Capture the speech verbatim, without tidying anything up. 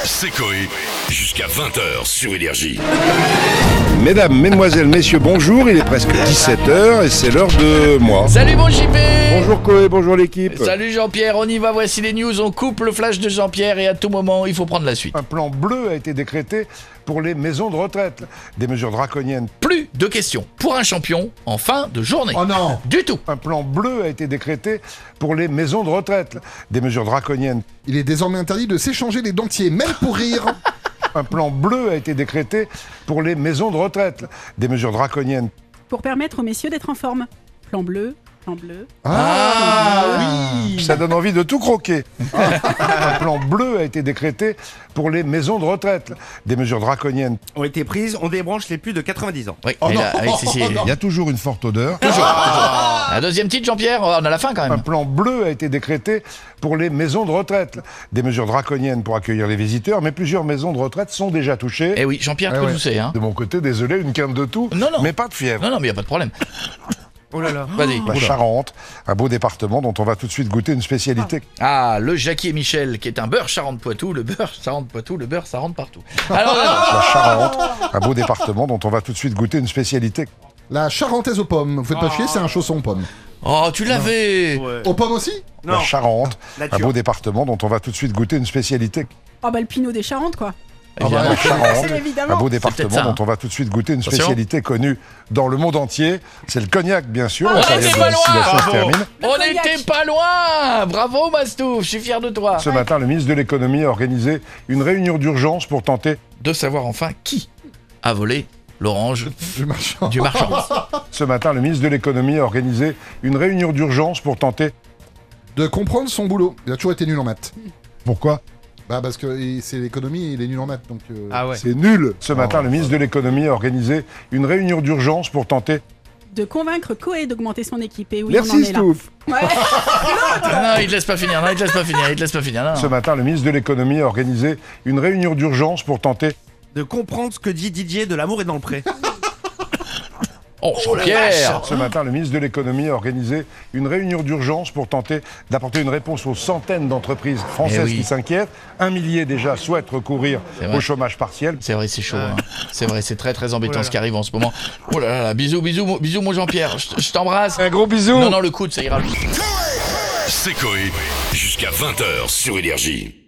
C'est Coé, jusqu'à vingt heures sur Énergie. Mesdames, mesdemoiselles, messieurs, bonjour, il est presque dix-sept heures et c'est l'heure de moi. Salut mon J P. Bonjour Coé, bonjour l'équipe. Salut Jean-Pierre, on y va, voici les news, on coupe le flash de Jean-Pierre et à tout moment, il faut prendre la suite. Un plan bleu a été décrété pour les maisons de retraite. Des mesures draconiennes. Plus de questions pour un champion en fin de journée. Oh non. Du tout. Un plan bleu a été décrété pour les maisons de retraite. Des mesures draconiennes. Il est désormais interdit de s'échanger les dentiers, même pour rire. Un plan bleu a été décrété pour les maisons de retraite. Des mesures draconiennes. Pour permettre aux messieurs d'être en forme. Plan bleu, plan bleu. Ah, oui. Ça donne envie de tout croquer. Un plan bleu a été décrété pour les maisons de retraite. Des mesures draconiennes. Ont été prises, on débranche les plus de quatre-vingt-dix ans. Oui, mais là, oui, si, si. Il y a toujours une forte odeur. Un deuxième titre Jean-Pierre, on a la fin quand Un même. plan bleu a été décrété pour les maisons de retraite. Des mesures draconiennes pour accueillir les visiteurs, mais plusieurs maisons de retraite sont déjà touchées. Eh oui, Jean-Pierre, Ah tout ouais. vous sait, hein. De mon côté, désolé, une quinte de tout, Non, non. mais pas de fièvre. Non, non, mais il n'y a pas de problème. Oh là là. Vas-y. La Charente, un beau département dont on va tout de suite goûter une spécialité. Ah, le Jackie et Michel, qui est un beurre Charente-Poitou, le beurre Charente-Poitou, le beurre ça rentre partout. Alors, alors, La Charente, un beau département dont on va tout de suite goûter une spécialité. La charentaise aux pommes. Vous faites pas chier, c'est un chausson aux pommes. oh, tu l'avais. Ouais. Aux pommes aussi? Non. La Charente, un Nature. beau département dont on va tout de suite goûter une spécialité. Oh bah le pinot des Charentes quoi. Évidemment. La Charente, un Évidemment. beau peut-être département ça, hein. dont on va tout de suite goûter une Attention. spécialité connue dans le monde entier. C'est le cognac, bien sûr. On La était période pas de distillation loin. se termine. On cognac. n'était pas loin. Bravo Mastouf, je suis fier de toi. Ce matin, le ministre de l'économie a organisé une réunion d'urgence pour tenter. De savoir enfin qui a volé l'orange Du marchand. du marchand. Ce matin, le ministre de l'économie a organisé une réunion d'urgence pour tenter. De comprendre son boulot. Il a toujours été nul en maths. Pourquoi? Bah parce que il- c'est l'économie, il est nul en maths. Donc, euh, Ah ouais. C'est nul. Ce matin, le ministre de l'économie a organisé une réunion d'urgence pour tenter. De convaincre Coé d'augmenter son équipe. Et oui, on en Merci est là. Stouff. Ouais. Non, non, il te laisse pas finir, non, il te laisse pas finir, il te laisse pas finir. Non, Ce non. matin, le ministre de l'économie a organisé une réunion d'urgence pour tenter. De comprendre ce que dit Didier de l'amour est dans le pré. Oh, Jean-Pierre. Ce matin, le ministre de l'économie a organisé une réunion d'urgence pour tenter d'apporter une réponse aux centaines d'entreprises françaises Eh oui. qui s'inquiètent. Un millier déjà souhaitent recourir C'est vrai. au chômage partiel. C'est vrai, c'est chaud. Hein. C'est vrai, c'est très très embêtant Oh là ce là. qui arrive en ce moment. Oh là là, là. bisous, bisous, mon- bisous mon Jean-Pierre. Je je t'embrasse. Un gros bisou. Non, non, le coude, ça ira. C'est Coé, jusqu'à vingt heures sur Énergie.